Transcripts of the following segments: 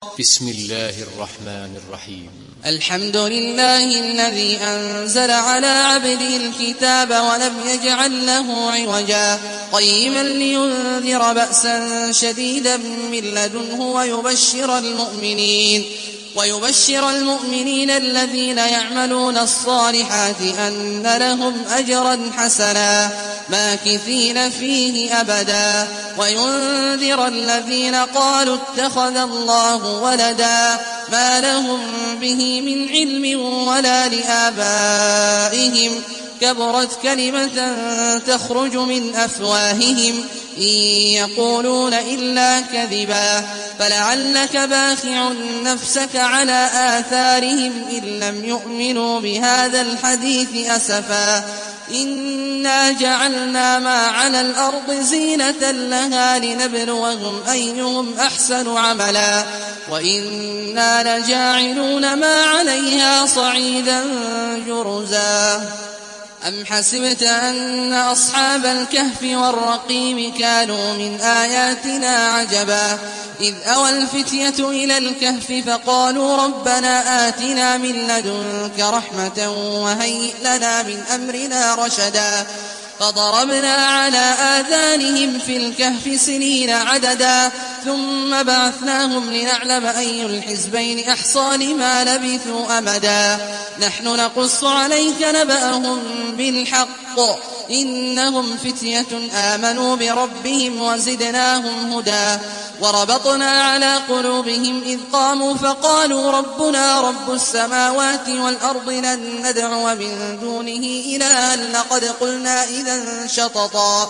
بسم الله الرحمن الرحيم. الحمد لله الذي أنزل على عبده الكتاب ولم يجعل له عوجا قيما لينذر بأسا شديدا من لدنه ويبشر المؤمنين الذين يعملون الصالحات أن لهم أجرا حسنا ماكثين فيه أبدا وينذر الذين قالوا اتخذ الله ولدا ما لهم به من علم ولا لآبائهم كبرت كلمة تخرج من أفواههم إن يقولون إلا كذبا فلعلك باخع نفسك على آثارهم إن لم يؤمنوا بهذا الحديث أسفا إنا جعلنا ما على الأرض زينة لها لنبلوهم أيهم أحسن عملا وإنا لجاعلون ما عليها صعيدا جرزا أم حسبت أن أصحاب الكهف والرقيم كانوا من آياتنا عجبا إذ أوى الفتية إلى الكهف فقالوا ربنا آتنا من لدنك رحمة وهيئ لنا من أمرنا رشدا فضربنا على آذانهم في الكهف سنين عددا ثم بعثناهم لنعلم أي الحزبين أحصى لما لبثوا أمدا نحن نقص عليك نبأهم بالحق إنهم فتية آمنوا بربهم وزدناهم هدى وربطنا على قلوبهم إذ قاموا فقالوا ربنا رب السماوات والأرض لن ندعو من دونه إلها لقد قلنا إذا شططا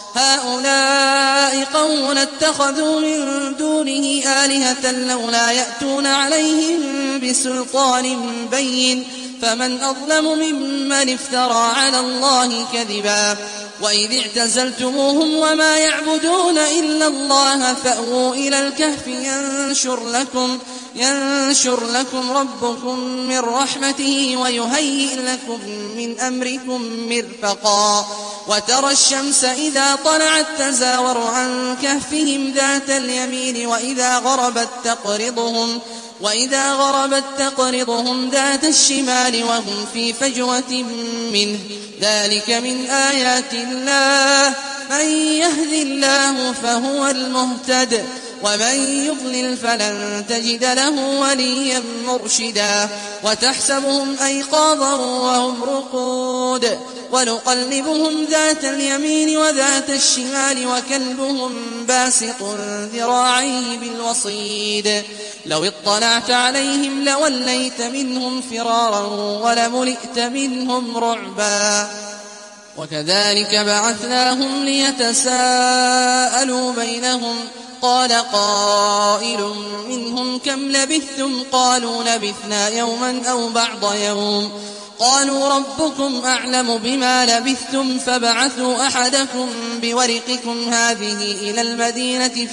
هؤلاء قوم اتخذوا من دونه آلهة لولا يأتون عليهم بسلطان بين فمن أظلم ممن افترى على الله كذبا وإذ اعتزلتموهم وما يعبدون إلا الله فأووا إلى الكهف ينشر لكم ربكم من رحمته ويهيئ لكم من أمركم مرفقا وترى الشمس إذا طلعت تزاور عن كهفهم ذات اليمين وإذا غربت تقرضهم ذات الشمال وهم في فجوة منه ذلك من آيات الله من يهد الله فهو المهتد ومن يضلل فلن تجد له وليا مرشدا وتحسبهم أيقاظا وهم رقود ونقلبهم ذات اليمين وذات الشمال وكلبهم باسط ذراعيه بالوصيد لو اطلعت عليهم لوليت منهم فرارا ولملئت منهم رعبا وكذلك بعثناهم ليتساءلوا بينهم قال قائل منهم كم لبثتم قالوا لبثنا يوما أو بعض يوم قالوا ربكم أعلم بما لبثتم فابعثوا أحدكم بورقكم هذه إلى المدينة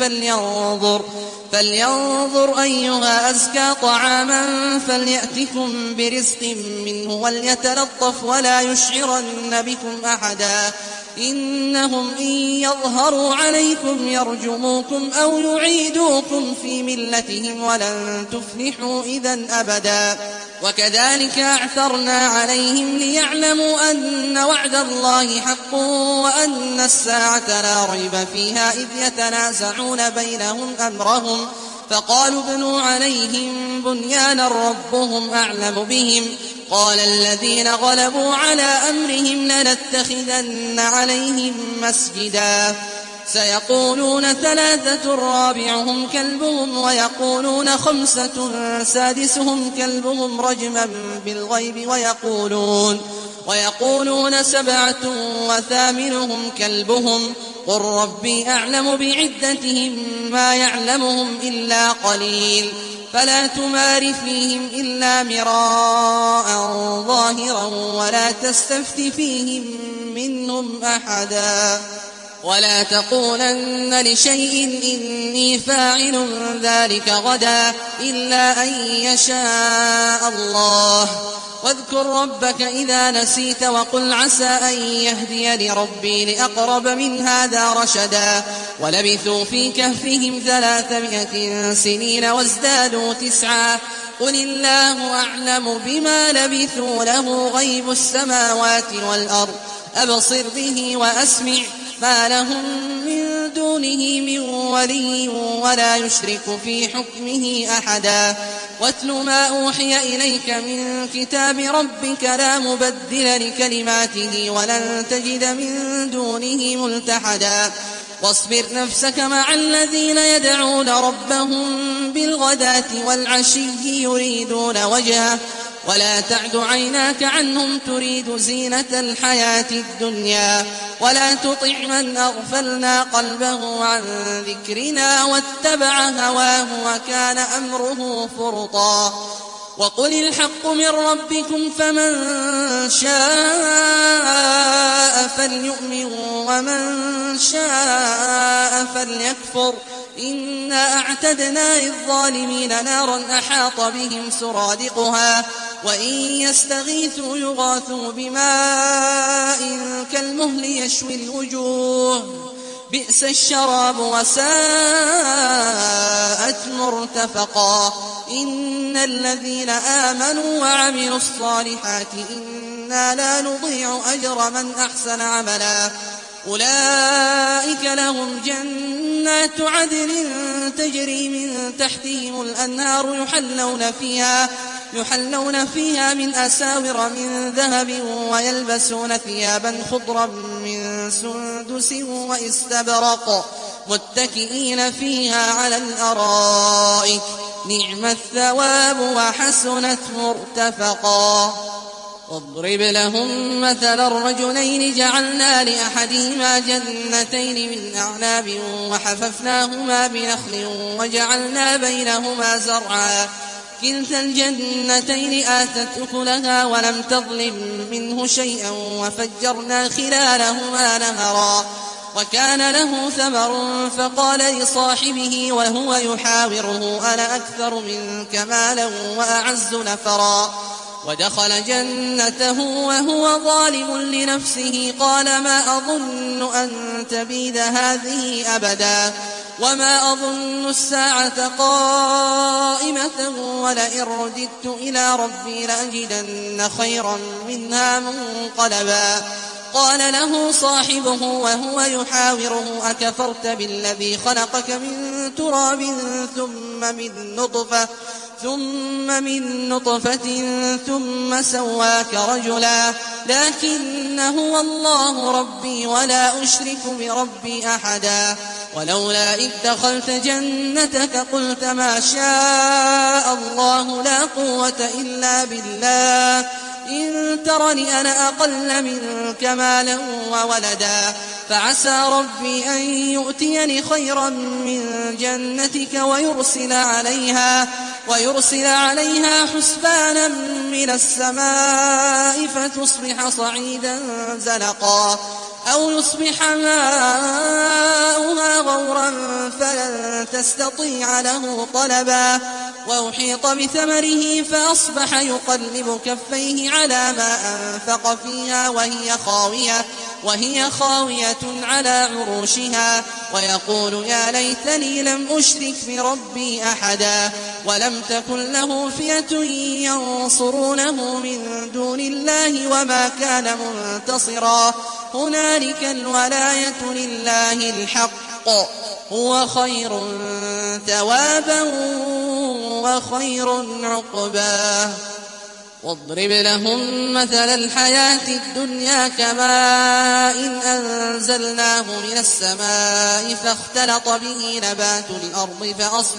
فلينظر أيها أزكى طعاما فليأتكم برزق منه وليتلطف ولا يشعرن بكم أحدا إنهم إن يظهروا عليكم يرجموكم أو يعيدوكم في ملتهم ولن تفلحوا إذا أبدا وكذلك أعثرنا عليهم ليعلموا أن وعد الله حق وأن الساعة لا ريب فيها إذ يتنازعون بينهم أمرهم فقالوا ابنوا عليهم بنيانا ربهم أعلم بهم قال الذين غلبوا على أمرهم لنتخذن عليهم مسجدا سيقولون 3 رابعهم كلبهم ويقولون 5 سادسهم كلبهم رجما بالغيب ويقولون 7 وثامنهم كلبهم قل ربي أعلم بعدتهم ما يعلمهم إلا قليل فلا تمار فيهم إلا مراء ظاهرا ولا تستفت فيهم منهم أحدا ولا تقولن لشيء إني فاعل ذلك غدا إلا أن يشاء الله. واذكر ربك إذا نسيت وقل عسى أن يهديني ربي لأقرب من هذا رشدا. ولبثوا في كهفهم 300 سنين وازدادوا 9. قل الله أعلم بما لبثوا له غيب السماوات والأرض أبصر به وأسمع ما لهم من دونه من ولي ولا يشرك في حكمه أحدا. واتل ما أوحي إليك من كتاب ربك لا مبدل لكلماته ولن تجد من دونه ملتحدا. واصبر نفسك مع الذين يدعون ربهم بالغداة والعشي يريدون وجهه ولا تعد عيناك عنهم تريد زينة الحياة الدنيا. ولا تطع من أغفلنا قلبه عن ذكرنا واتبع هواه وكان أمره فرطا. وقل الحق من ربكم فمن شاء فليؤمن ومن شاء فليكفر. إنا أعتدنا للظالمين نارا أحاط بهم سرادقها وإن يستغيثوا يغاثوا بماء كالمهل يشوي الوجوه بئس الشراب وساءت مرتفقا. إن الذين آمنوا وعملوا الصالحات إنا لا نضيع أجر من أحسن عملا. أولئك لهم جنات عدن تجري من تحتهم الأنهار يحلون فيها من أساور من ذهب ويلبسون ثيابا خضرا من سندس واستبرق متكئين فيها على الأرائك نعم الثواب وحسنت مرتفقا. واضرب لهم مثل الرجلين جعلنا لأحدهما جنتين من أعناب وحففناهما بنخل وجعلنا بينهما زرعا كلتا الجنتين آتت أكلها ولم تظلم منه شيئا وفجرنا خلالهما نهرا. وكان له ثمر فقال لصاحبه وهو يحاوره أنا أكثر منك مالا وأعز نفرا. ودخل جنته وهو ظالم لنفسه قال ما أظن أن تبيد هذه أبدا وما أظن الساعة قائمة ولئن رددت إلى ربي لأجدن خيرا منها منقلبا. قال له صاحبه وهو يحاوره أكفرت بالذي خلقك من تراب ثم من نطفة ثم سواك رجلا لكن هو الله ربي ولا أشرك بربي أحدا. ولولا إذ دخلت جنتك قلت ما شاء الله لا قوة إلا بالله إن ترني أنا أقل منك مالا وولدا. فعسى ربي أن يؤتيني خيرا من جنتك ويرسل عليها حسبانا من السماء فتصبح صعيدا زلقا أو يصبح ماؤها غورا فلن تستطيع له طلبا. وأحيط بثمره فأصبح يقلب كفيه على ما أنفق فيها وهي خاوية على عروشها ويقول يا ليتني لم أشرك بربي أحدا. ولم تكن له فئة ينصرونه من دون الله وما كان منتصرا. هنالك الولاية لله الحق هو خير ثوابا وخير عقبا. واضرب لهم مثل الحياة الدنيا كماء أنزلناه من السماء فاختلط به نبات الأرض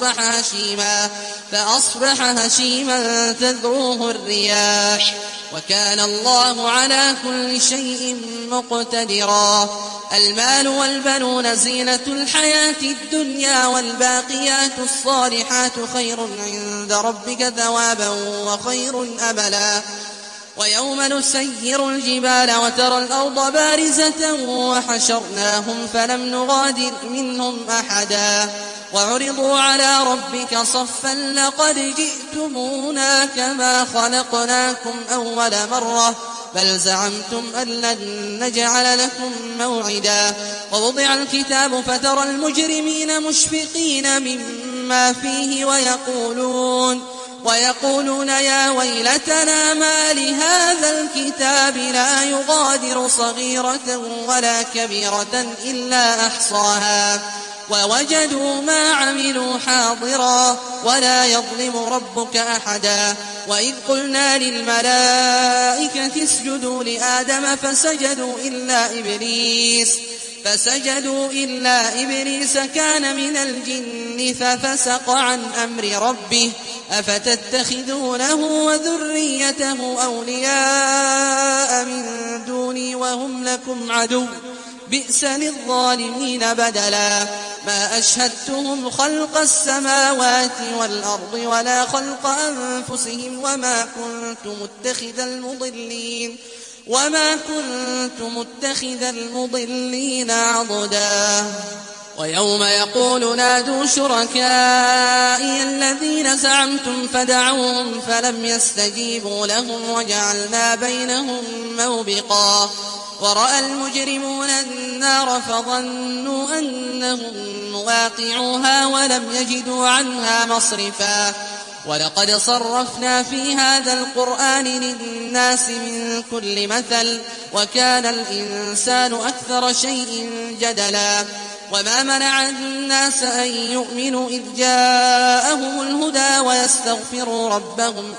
فأصبح هشيما تذروه الرياح وكان الله على كل شيء مقتدرا. المال والبنون زينة الحياة الدنيا والباقيات الصالحات خير عند ربك ثوابا وخير أملا. ويوم نسير الجبال وترى الأرض بارزة وحشرناهم فلم نغادر منهم أحدا وعرضوا على ربك صفا لقد جئتمونا كما خلقناكم أول مرة بل زعمتم أن لن نجعل لكم موعدا ووضع الكتاب فترى المجرمين مشفقين مما فيه ويقولون يا ويلتنا ما لهذا الكتاب لا يغادر صغيرة ولا كبيرة إلا أحصاها ووجدوا ما عملوا حاضرا ولا يظلم ربك أحدا وإذ قلنا للملائكة اسجدوا لآدم فسجدوا إلا إبليس كان من الجن ففسق عن أمر ربه أفتتخذونه وذريته أولياء من دوني وهم لكم عدو بئس للظالمين بدلا ما أشهدتهم خلق السماوات والأرض ولا خلق أنفسهم وما كنت متخذ المضلين عضدا ويوم يقول نادوا شركائي الذين زعمتم فدعوهم فلم يستجيبوا لهم وجعلنا بينهم موبقا ورأى المجرمون النار فظنوا أنهم مواقعوها ولم يجدوا عنها مصرفا ولقد صرفنا في هذا القرآن للناس من كل مثل وكان الإنسان أكثر شيء جدلا وما منع الناس أن يؤمنوا إذ جاءهم الهدى ويستغفروا ربهم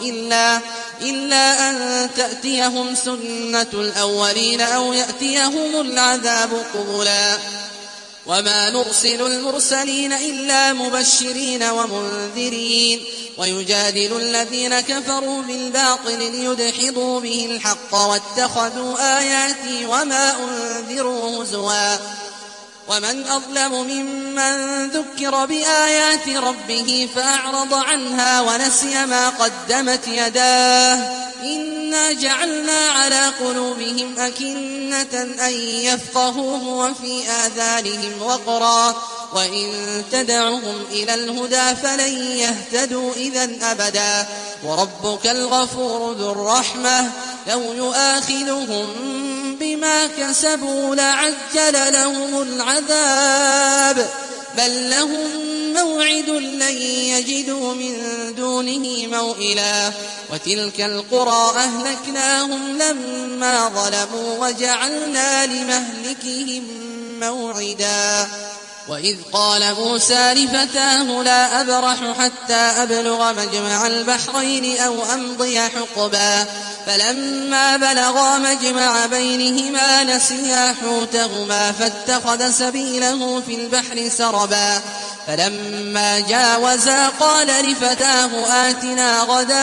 إلا أن تأتيهم سنة الأولين أو يأتيهم العذاب قبلا وما نرسل المرسلين إلا مبشرين ومنذرين ويجادل الذين كفروا بالباطل ليدحضوا به الحق واتخذوا آياتي وما أنذروا هزوا ومن أظلم ممن ذكر بآيات ربه فأعرض عنها ونسي ما قدمت يداه إنا جعلنا على قلوبهم أكنة أن يفقهوه وفي آذانهم وقرا وإن تدعهم إلى الهدى فلن يهتدوا إذا أبدا وربك الغفور ذو الرحمة لو يؤاخذهم بما كسبوا لعجل لهم العذاب بل لهم موعد لن يجدوا من دونه موئلا وتلك القرى أهلكناهم لما ظلموا وجعلنا لمهلكهم موعدا وإذ قال موسى لفتاه لا أبرح حتى أبلغ مجمع البحرين أو أمضي حقبا فلما بلغا مجمع بينهما نسيا حوتهما فاتخذ سبيله في البحر سربا فلما جاوزا قال لفتاه آتنا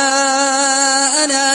غداءنا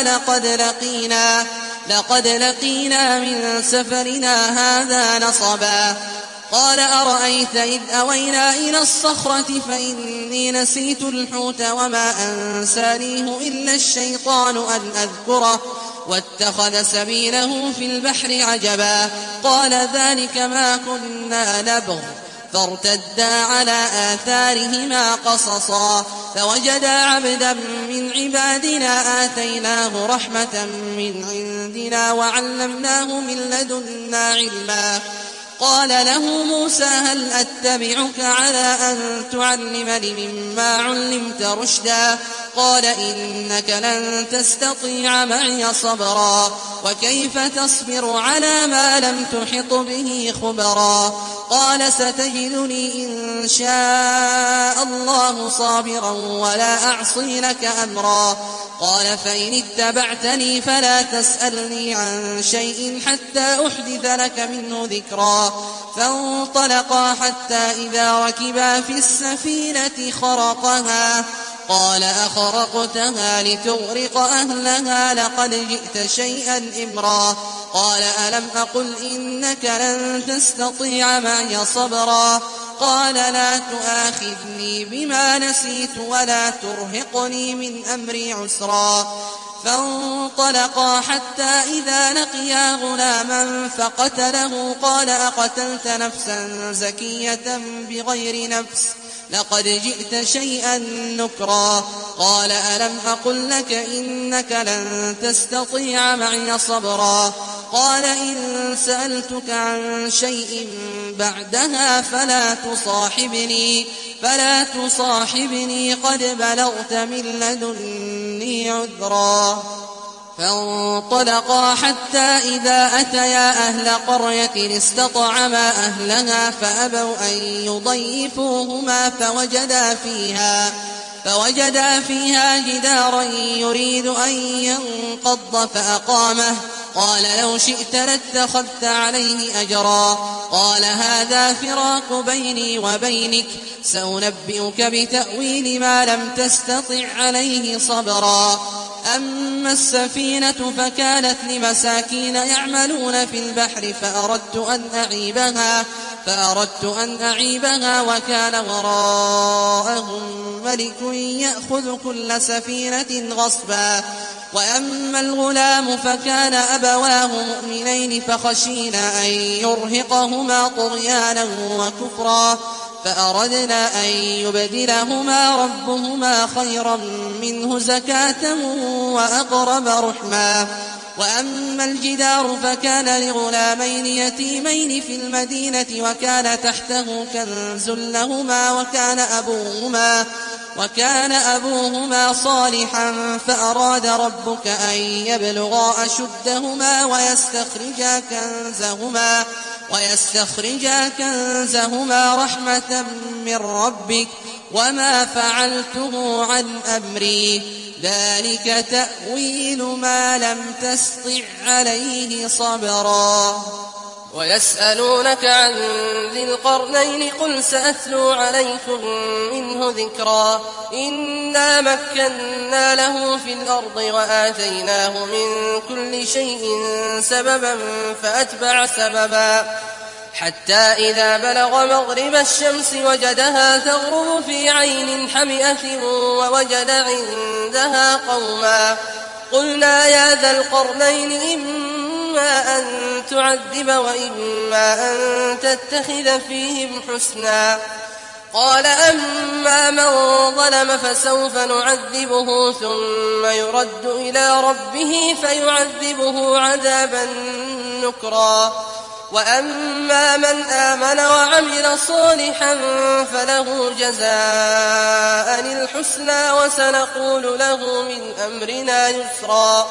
لقد لقينا من سفرنا هذا نصبا قال أرأيت إذ أوينا إلى الصخرة فإني نسيت الحوت وما أنسانيه إلا الشيطان أن أذكره واتخذ سبيله في البحر عجبا قال ذلك ما كنا نبغ فارتدا على آثارهما قصصا فوجدا عبدا من عبادنا آتيناه رحمة من عندنا وعلمناه من لدنا علما قال له موسى هل أتبعك على أن تعلمني مما علمت رشدا قال إنك لن تستطيع معي صبرا وكيف تصبر على ما لم تحط به خبرا قال ستجدني إن شاء الله صابرا ولا أعصي لك أمرا قال فإن اتبعتني فلا تسألني عن شيء حتى أحدث لك منه ذكرا فانطلقا حتى إذا ركبا في السفينة خرقها قال أخرقتها لتغرق أهلها لقد جئت شيئا إمرا قال ألم أقل إنك لن تستطيع معي صبرا قال لا تؤاخذني بما نسيت ولا ترهقني من أمري عسرا فانطلقا حتى إذا لقيا غلاما فقتله قال أقتلت نفسا زكية بغير نفس لقد جئت شيئا نكرا قال ألم أقل لك إنك لن تستطيع معي صبرا قال إن سألتك عن شيء بعدها فلا تصاحبني قد بلغت من لدني عذرا فانطلقا حتى إذا أتيا أهل قرية استطعما أهلها فأبوا أن يضيفوهما فوجدا فيها جدارا يريد أن ينقض فأقامه قال لو شئت لاتخذت عليه أجرا قال هذا فراق بيني وبينك سأنبئك بتأويل ما لم تستطع عليه صبرا أما السفينة فكانت لمساكين يعملون في البحر فأردت أن أعيبها وكان وراءهم ملك يأخذ كل سفينة غصبا وأما الغلام فكان أبواه مؤمنين فخشينا أن يرهقهما طغيانا وكفرا فأردنا أن يبدلهما ربهما خيرا منه زكاة وأقرب رحما وأما الجدار فكان لغلامين يتيمين في المدينة وكان تحته كنز لهما وكان أبوهما صالحا فأراد ربك أن يبلغا أشدهما ويستخرجا كنزهما رحمة من ربك وما فعلته عن أمري ذلك تأويل ما لم تسطع عليه صبرا ويسألونك عن ذي القرنين قل سأتلو عليكم منه ذكرا إنا مكنا له في الأرض وآتيناه من كل شيء سببا فأتبع سببا حتى إذا بلغ مغرب الشمس وجدها تغرب في عين حمئة ووجد عندها قوما قلنا يا ذا القرنين إما أن تعذب وإما أن تتخذ فيهم حسنا قال أما من ظلم فسوف نعذبه ثم يرد إلى ربه فيعذبه عذابا نكرا وأما من آمن وعمل صالحا فله جزاء الحسنى وسنقول له من أمرنا يسرا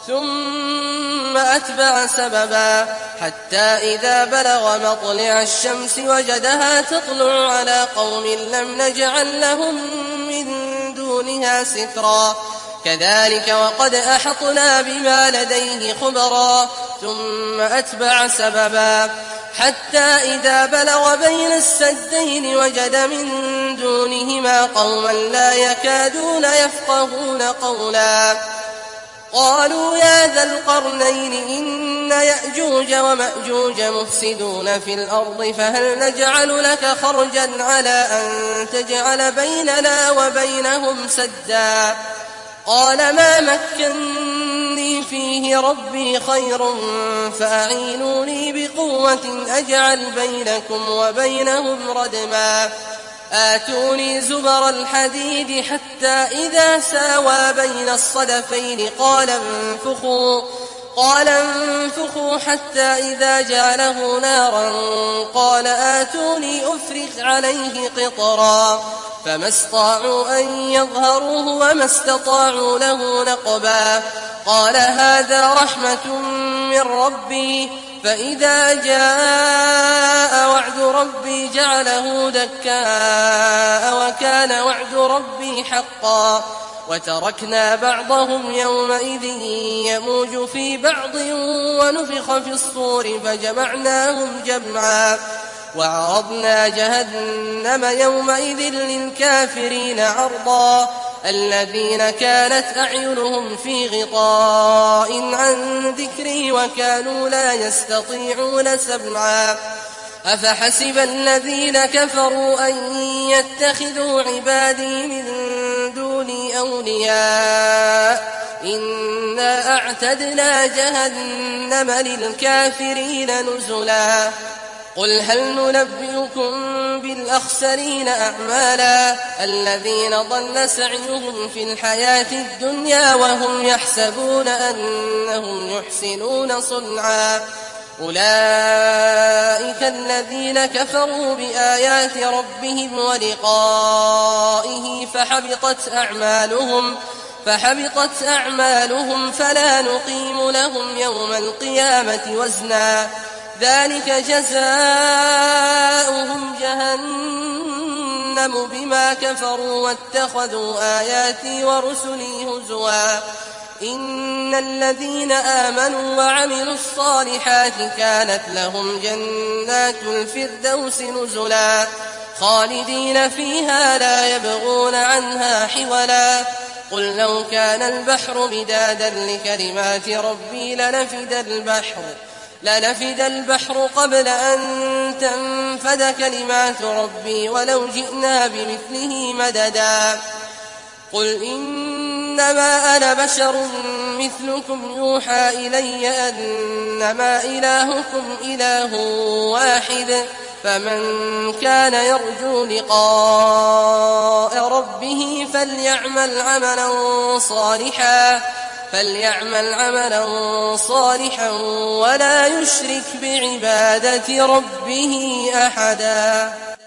ثم أتبع سببا حتى إذا بلغ مطلع الشمس وجدها تطلع على قوم لم نجعل لهم من دونها سترا كذلك وقد أحطنا بما لديه خبرا ثم أتبع سببا حتى إذا بلغ بين السدين وجد من دونهما قوما لا يكادون يفقهون قولا قالوا يا ذا القرنين إن يأجوج ومأجوج مفسدون في الأرض فهل نجعل لك خرجا على أن تجعل بيننا وبينهم سدا قال ما مكني فيه ربي خير فأعينوني بقوة أجعل بينكم وبينهم ردما آتوني زبر الحديد حتى إذا ساوى بين الصدفين قال انفخوا حتى إذا جعله نارا قال آتوني أفرغ عليه قطرا فما استطاعوا أن يظهروه وما استطاعوا له نقبا قال هذا رحمة من ربي فإذا جاء وعد ربي جعله دكاء وكان وعد ربي حقا وتركنا بعضهم يومئذ يموج في بعض ونفخ في الصور فجمعناهم جمعا وعرضنا جهنم يومئذ للكافرين عرضا الذين كانت أعينهم في غطاء عن ذكري وكانوا لا يستطيعون سمعا أفحسب الذين كفروا أن يتخذوا عبادي من دوني أولياء إنا أعتدنا جهنم للكافرين نزلا قل هل ننبئكم بالأخسرين أعمالا الذين ضل سعيهم في الحياة الدنيا وهم يحسبون أنهم يحسنون صنعا أولئك الذين كفروا بآيات ربهم ولقائه فحبطت أعمالهم فلا نقيم لهم يوم القيامة وزنا ذلك جزاؤهم جهنم بما كفروا واتخذوا آياتي ورسلي هزوا إن الذين آمنوا وعملوا الصالحات كانت لهم جنات الفردوس نزلا خالدين فيها لا يبغون عنها حولا قل لو كان البحر مدادا لكلمات ربي لنفد البحر قبل أن تنفد كلمات ربي ولو جئنا بمثله مددا قل إنما أنا بشر مثلكم يوحى إلي أنما إلهكم إله واحد فمن كان يرجو لقاء ربه فليعمل عملا صالحا ولا يشرك بعبادة ربه أحدا.